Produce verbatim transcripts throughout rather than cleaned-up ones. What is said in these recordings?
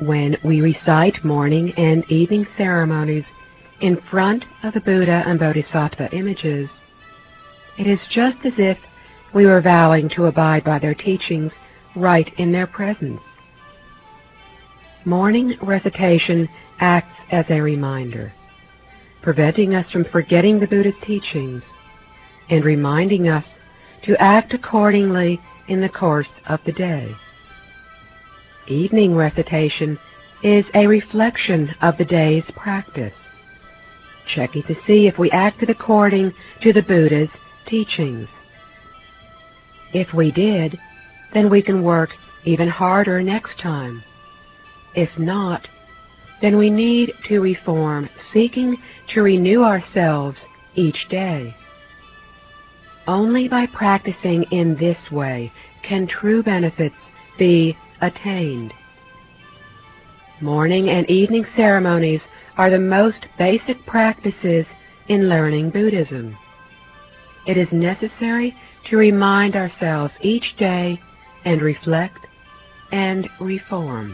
When we recite morning and evening ceremonies in front of the Buddha and Bodhisattva images, it is just as if we were vowing to abide by their teachings right in their presence. Morning recitation acts as a reminder, preventing us from forgetting the Buddha's teachings and reminding us to act accordingly in the course of the day. Evening recitation is a reflection of the day's practice, checking to see if we acted according to the Buddha's teachings. If we did, then we can work even harder next time. If not, then we need to reform, seeking to renew ourselves each day. Only by practicing in this way can true benefits be attained. Morning and evening ceremonies are the most basic practices in learning Buddhism. It is necessary to remind ourselves each day and reflect and reform.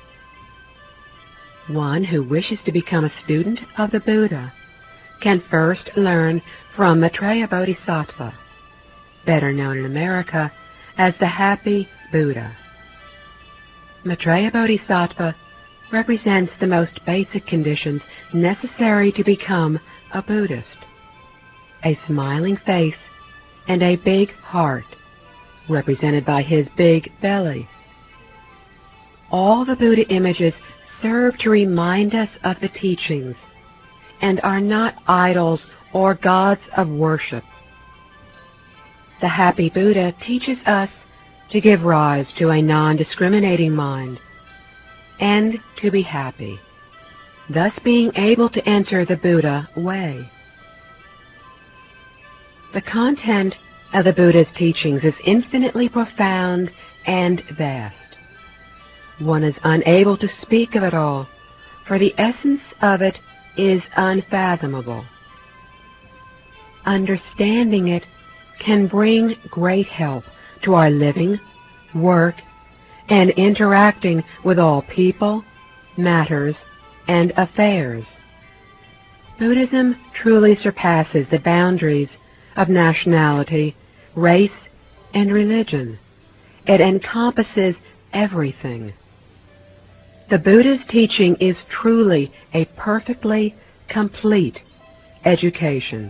One who wishes to become a student of the Buddha can first learn from Maitreya Bodhisattva, better known in America as the Happy Buddha. Maitreya Bodhisattva represents the most basic conditions necessary to become a Buddhist: a smiling face and a big heart, represented by his big belly. All the Buddha images serve to remind us of the teachings and are not idols or gods of worship. The Happy Buddha teaches us to give rise to a non-discriminating mind and to be happy, thus being able to enter the Buddha way. The content of the Buddha's teachings is infinitely profound and vast. One is unable to speak of it all, for the essence of it is unfathomable. Understanding it can bring great help to our living, work, and interacting with all people, matters, and affairs. Buddhism truly surpasses the boundaries of nationality, race, and religion. It encompasses everything. The Buddha's teaching is truly a perfectly complete education.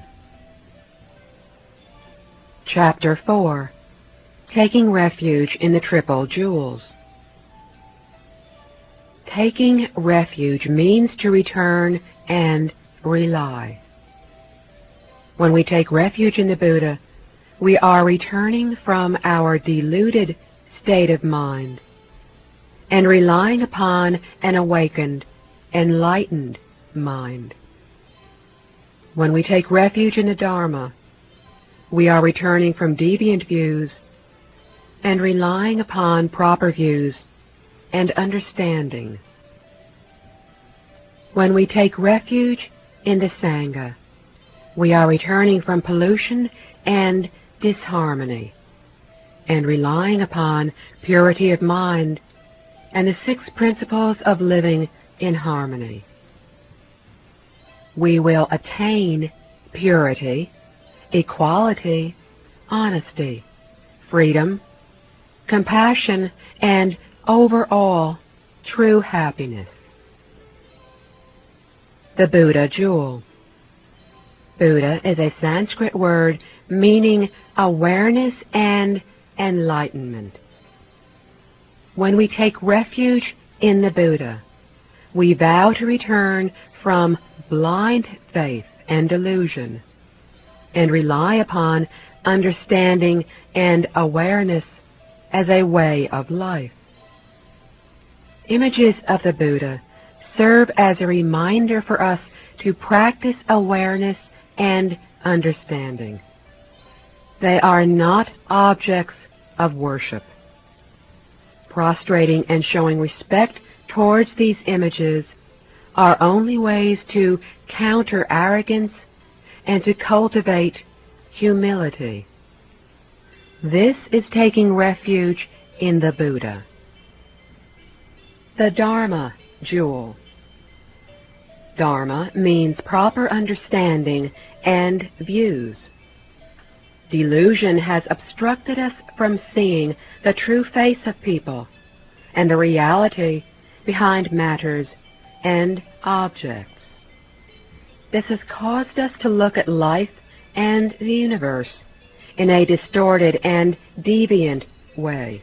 Chapter four. Taking Refuge in the Triple Jewels. Taking refuge means to return and rely. When we take refuge in the Buddha, we are returning from our deluded state of mind and relying upon an awakened, enlightened mind. When we take refuge in the Dharma, we are returning from deviant views and relying upon proper views and understanding. When we take refuge in the Sangha, we are returning from pollution and disharmony and relying upon purity of mind and the six principles of living in harmony. We will attain purity, equality, honesty, freedom, compassion, and overall true happiness. The Buddha Jewel. Buddha is a Sanskrit word meaning awareness and enlightenment. When we take refuge in the Buddha, we vow to return from blind faith and delusion and rely upon understanding and awareness as a way of life. Images of the Buddha serve as a reminder for us to practice awareness and understanding. They are not objects of worship. Prostrating and showing respect towards these images are only ways to counter arrogance and to cultivate humility. This is taking refuge in the Buddha. The Dharma Jewel. Dharma means proper understanding and views. Delusion has obstructed us from seeing the true face of people and the reality behind matters and objects. This has caused us to look at life and the universe in a distorted and deviant way.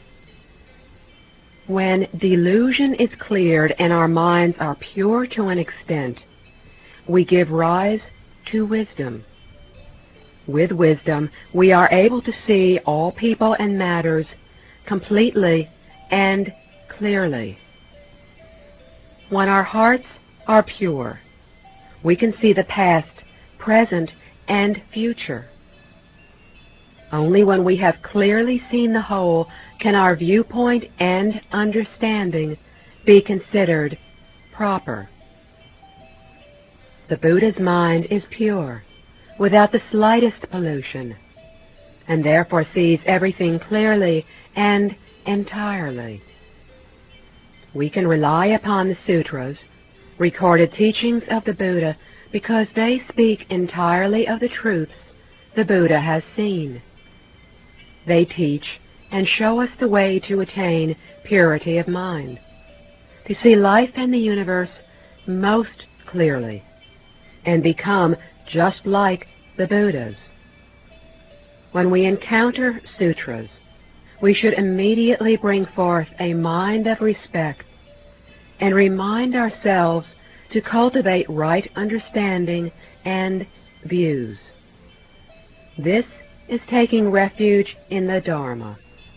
When delusion is cleared and our minds are pure to an extent, we give rise to wisdom. With wisdom, we are able to see all people and matters completely and clearly. When our hearts are pure, we can see the past, present, and future. Only when we have clearly seen the whole can our viewpoint and understanding be considered proper. The Buddha's mind is pure, without the slightest pollution, and therefore sees everything clearly and entirely. We can rely upon the sutras, recorded teachings of the Buddha, because they speak entirely of the truths the Buddha has seen. They teach and show us the way to attain purity of mind, to see life and the universe most clearly, and become just like the Buddhas. When we encounter sutras, we should immediately bring forth a mind of respect and remind ourselves to cultivate right understanding and views. This is taking refuge in the Dharma.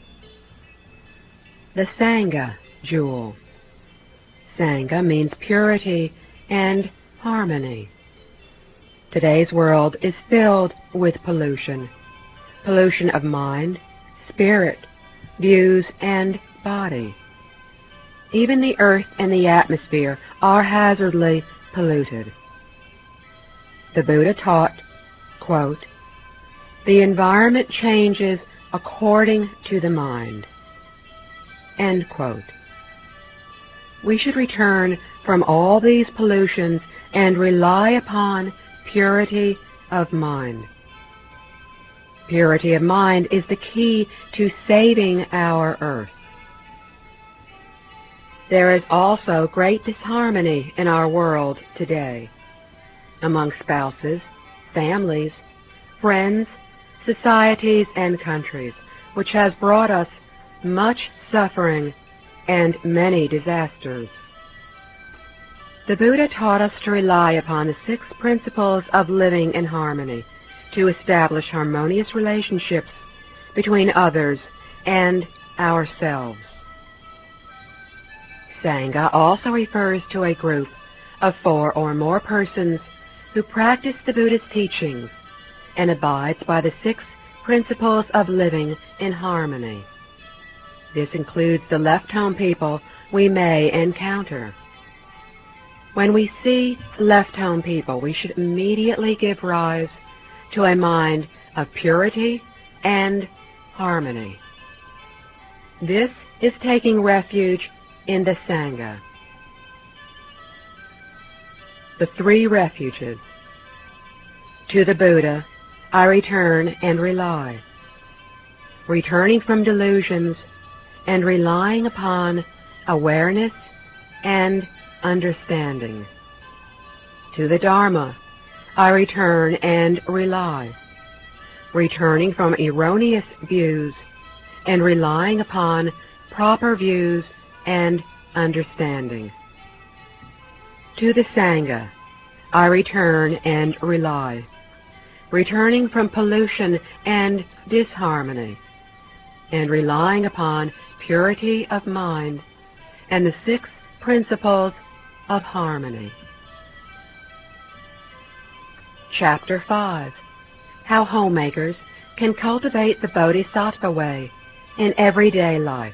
The Sangha Jewel. Sangha means purity and harmony. Today's world is filled with pollution. Pollution of mind, spirit, views, and body. Even the earth and the atmosphere are hazardly polluted. The Buddha taught, quote, "The environment changes according to the mind." End quote. We should return from all these pollutions and rely upon purity of mind. Purity of mind is the key to saving our earth. There is also great disharmony in our world today, among spouses, families, friends, societies, and countries, which has brought us much suffering and many disasters. The Buddha taught us to rely upon the six principles of living in harmony to establish harmonious relationships between others and ourselves. Sangha also refers to a group of four or more persons who practice the Buddha's teachings and abides by the six principles of living in harmony. This includes the left-home people we may encounter. When we see left-home people, we should immediately give rise to a mind of purity and harmony. This is taking refuge in the Sangha. The three refuges. To the Buddha I return and rely. Returning from delusions and relying upon awareness and understanding. To the Dharma I return and rely. Returning from erroneous views and relying upon proper views and understanding. To the Sangha I return and rely. Returning from pollution and disharmony, and relying upon purity of mind and the six principles of harmony. Chapter five. How homemakers can cultivate the Bodhisattva way in everyday life.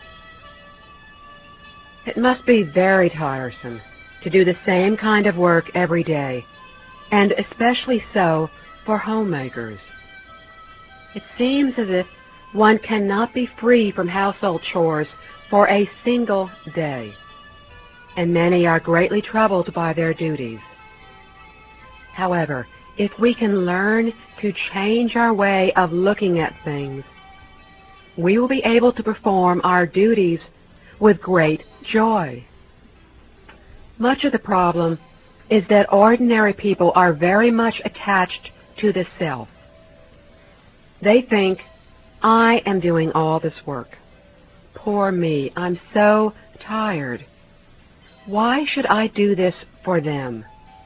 It must be very tiresome to do the same kind of work every day, and especially so for homemakers. It seems as if one cannot be free from household chores for a single day. and many are greatly troubled by their duties. However, if we can learn to change our way of looking at things, we will be able to perform our duties with great joy. Much of the problem is that ordinary people are very much attached to the self. They think, I am doing all this work. Poor me, I'm so tired. Why should I do this for them?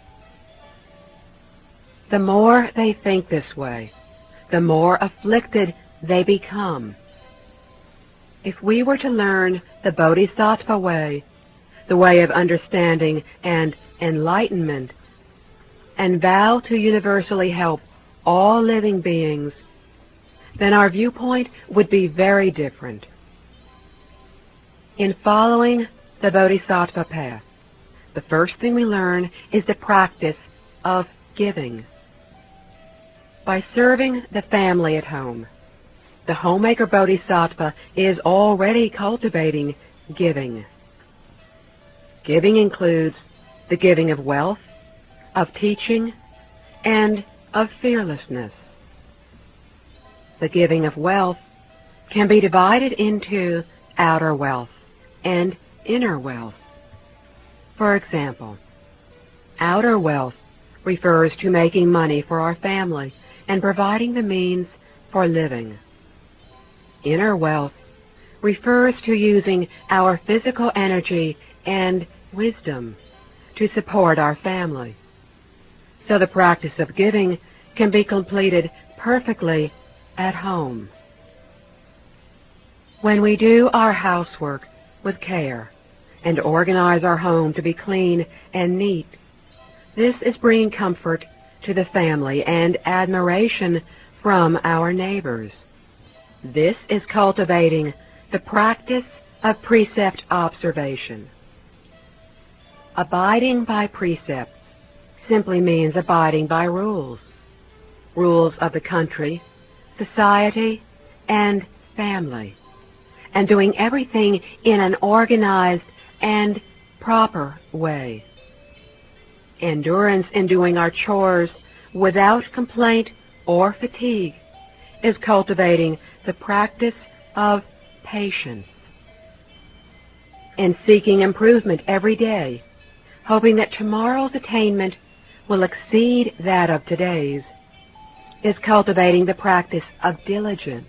The more they think this way, the more afflicted they become. If we were to learn the Bodhisattva way, the way of understanding and enlightenment, and vow to universally help all living beings, then our viewpoint would be very different. In following the Bodhisattva path, the first thing we learn is the practice of giving. By serving the family at home, the homemaker Bodhisattva is already cultivating giving. Giving includes the giving of wealth, of teaching, and of fearlessness. The giving of wealth can be divided into outer wealth and inner wealth. For example, outer wealth refers to making money for our family and providing the means for living. Inner wealth refers to using our physical energy and wisdom to support our family. So the practice of giving can be completed perfectly at home. When we do our housework with care and organize our home to be clean and neat, this is bringing comfort to the family and admiration from our neighbors. This is cultivating the practice of precept observation. Abiding by precepts simply means abiding by rules, rules of the country, society, and family, and doing everything in an organized and proper way. Endurance in doing our chores without complaint or fatigue is cultivating the practice of patience. In seeking improvement every day, hoping that tomorrow's attainment will exceed that of today's, is cultivating the practice of diligence.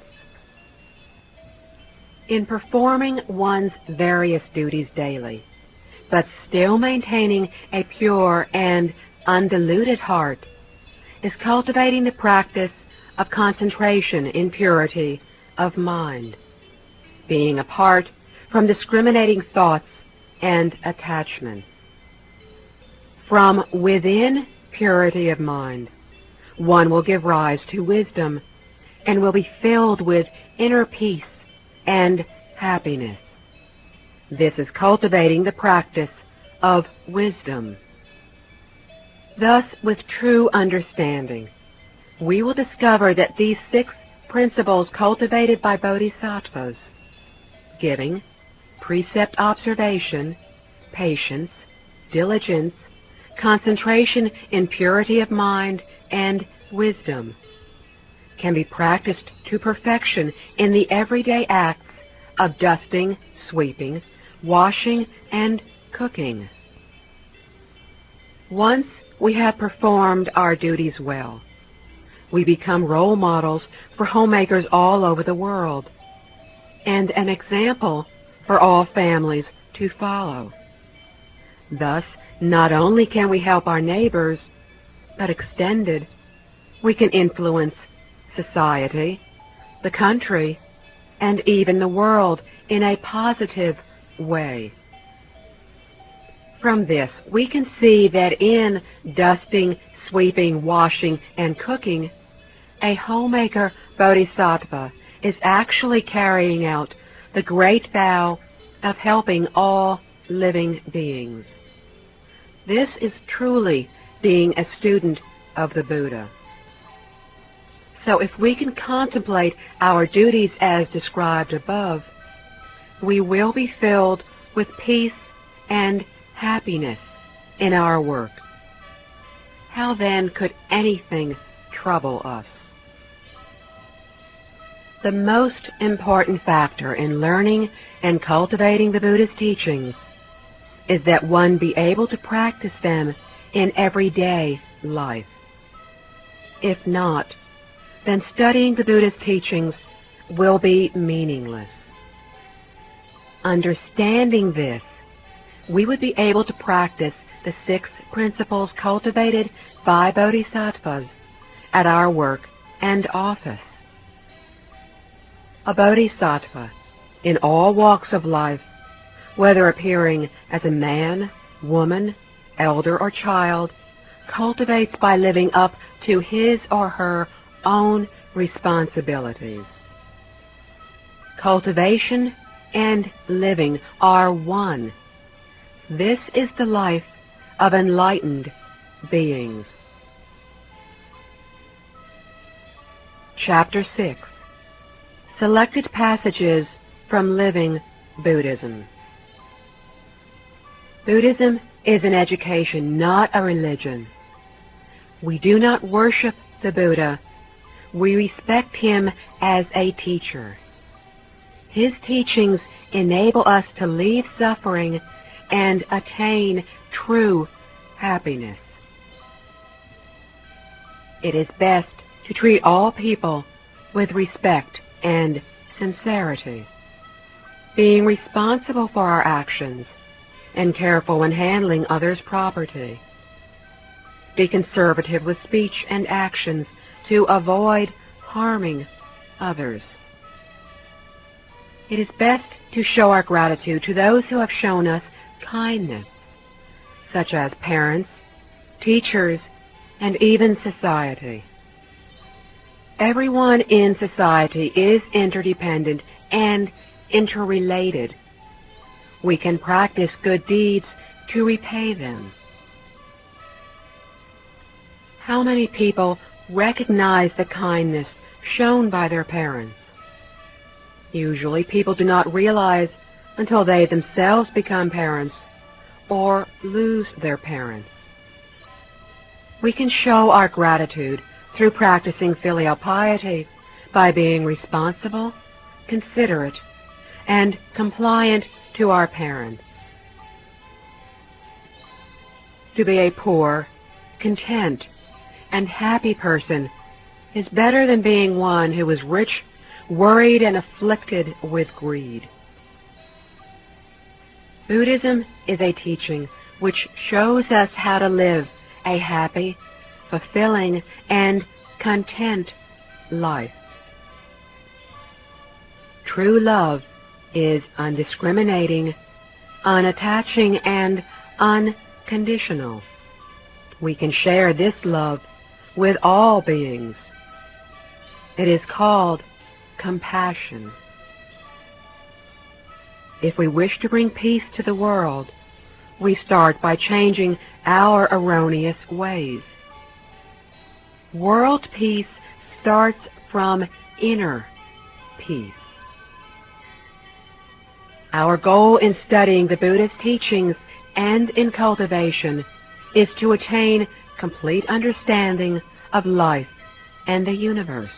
In performing one's various duties daily, but still maintaining a pure and undiluted heart, is cultivating the practice of concentration in purity of mind, being apart from discriminating thoughts and attachment. From within purity of mind, one will give rise to wisdom and will be filled with inner peace and happiness. This is cultivating the practice of wisdom. Thus, with true understanding, we will discover that these six principles cultivated by bodhisattvas, giving, precept observation, patience, diligence, concentration in purity of mind, and wisdom, can be practiced to perfection in the everyday acts of dusting, sweeping, washing, and cooking. Once we have performed our duties well, we become role models for homemakers all over the world, and an example for all families to follow. Thus, not only can we help our neighbors, but extended, we can influence society, the country, and even the world in a positive way. From this, we can see that in dusting, sweeping, washing, and cooking, a homemaker bodhisattva is actually carrying out the great vow of helping all living beings. This is truly being a student of the Buddha. So if we can contemplate our duties as described above, we will be filled with peace and happiness in our work. How then could anything trouble us? The most important factor in learning and cultivating the Buddha's teachings is that one be able to practice them in everyday life. If not, then studying the Buddha's teachings will be meaningless. Understanding this, we would be able to practice the six principles cultivated by bodhisattvas at our work and office. A bodhisattva, in all walks of life, whether appearing as a man, woman, elder, or child, cultivates by living up to his or her own responsibilities. Cultivation and living are one. This is the life of enlightened beings. Chapter six. Selected passages from Living Buddhism. Buddhism is an education, not a religion. We do not worship the Buddha. We respect him as a teacher. His teachings enable us to leave suffering and attain true happiness. It is best to treat all people with respect and sincerity, being responsible for our actions and careful when handling others' property. Be conservative with speech and actions to avoid harming others. It is best to show our gratitude to those who have shown us kindness, such as parents, teachers, and even society. Everyone in society is interdependent and interrelated. We can practice good deeds to repay them. How many people recognize the kindness shown by their parents? Usually people do not realize until they themselves become parents or lose their parents. We can show our gratitude through practicing filial piety by being responsible, considerate, and compliant to our parents. To be a poor, content, and happy person is better than being one who is rich, worried, and afflicted with greed. Buddhism is a teaching which shows us how to live a happy, fulfilling, and content life. True love is undiscriminating, unattaching, and unconditional. We can share this love with all beings. It is called compassion. If we wish to bring peace to the world, we start by changing our erroneous ways. World peace starts from inner peace. Our goal in studying the Buddha's teachings and in cultivation is to attain complete understanding of life and the universe.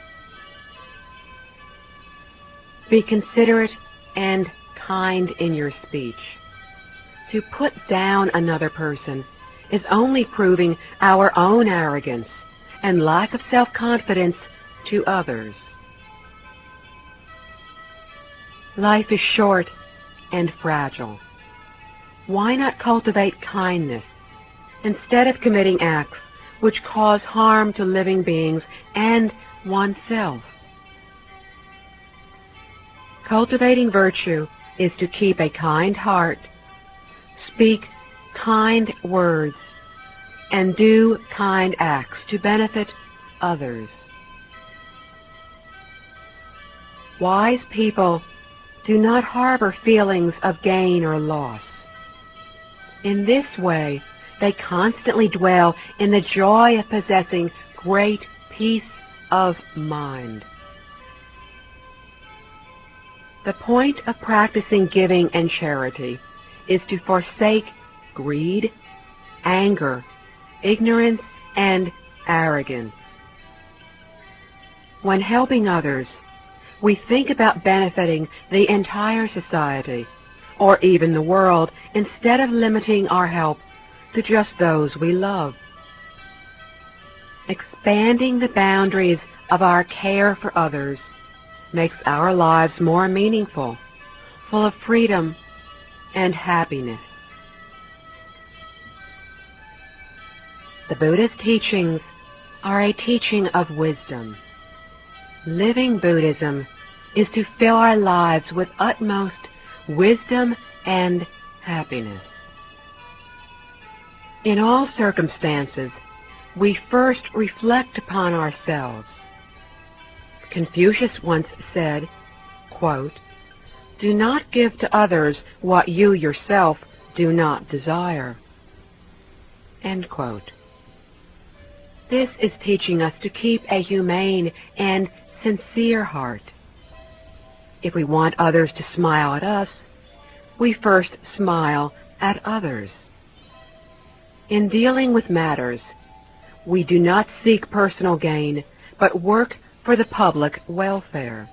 Be considerate and kind in your speech. To put down another person is only proving our own arrogance and lack of self-confidence to others. Life is short and fragile. Why not cultivate kindness instead of committing acts which cause harm to living beings and oneself? Cultivating virtue is to keep a kind heart, speak kind words, and do kind acts to benefit others. Wise people do not harbor feelings of gain or loss. In this way, they constantly dwell in the joy of possessing great peace of mind. The point of practicing giving and charity is to forsake greed, anger, ignorance, and arrogance. When helping others, we think about benefiting the entire society, or even the world, instead of limiting our help to just those we love. Expanding the boundaries of our care for others makes our lives more meaningful, full of freedom and happiness. The Buddha's teachings are a teaching of wisdom. Living Buddhism is to fill our lives with utmost wisdom and happiness. In all circumstances, we first reflect upon ourselves. Confucius once said, quote, "Do not give to others what you yourself do not desire." End quote. This is teaching us to keep a humane and sincere heart. If we want others to smile at us, we first smile at others. In dealing with matters, we do not seek personal gain, but work for the public welfare.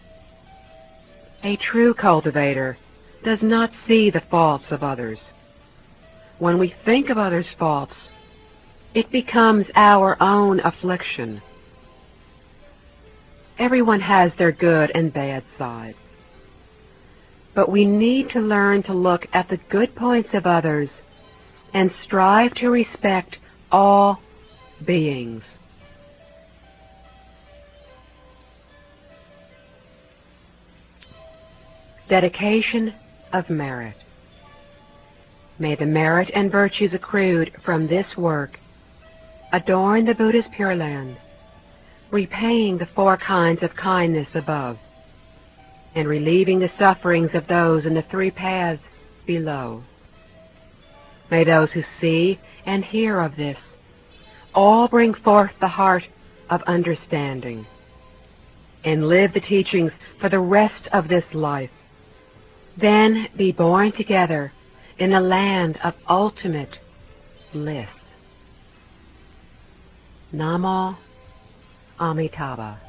A true cultivator does not see the faults of others. When we think of others' faults, it becomes our own affliction. Everyone has their good and bad sides. But we need to learn to look at the good points of others and strive to respect all beings. Dedication of merit. May the merit and virtues accrued from this work adorn the Buddha's Pure Land, repaying the four kinds of kindness above, and relieving the sufferings of those in the three paths below. May those who see and hear of this all bring forth the heart of understanding, and live the teachings for the rest of this life, then be born together in the land of ultimate bliss. Namo Amitabha.